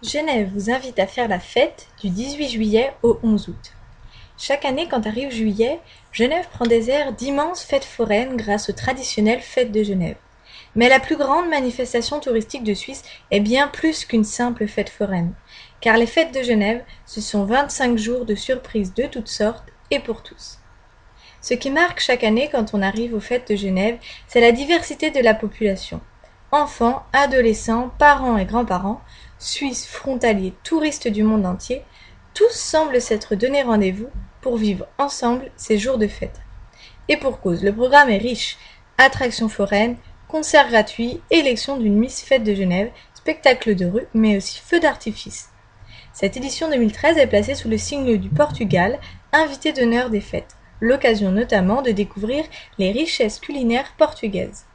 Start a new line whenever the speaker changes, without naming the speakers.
Genève vous invite à faire la fête du 18 juillet au 11 août. Chaque année, quand arrive juillet, Genève prend des airs d'immenses fêtes foraines grâce aux traditionnelles fêtes de Genève. Mais la plus grande manifestation touristique de Suisse est bien plus qu'une simple fête foraine, car les fêtes de Genève, ce sont 25 jours de surprises de toutes sortes et pour tous. Ce qui marque chaque année quand on arrive aux fêtes de Genève, c'est la diversité de la population. Enfants, adolescents, parents et grands-parents, Suisses, frontaliers, touristes du monde entier, tous semblent s'être donné rendez-vous pour vivre ensemble ces jours de fête. Et pour cause, le programme est riche. Attractions foraines, concerts gratuits, élection d'une Miss Fête de Genève, spectacles de rue, mais aussi feux d'artifice. Cette édition 2013 est placée sous le signe du Portugal, invité d'honneur des fêtes, l'occasion notamment de découvrir les richesses culinaires portugaises.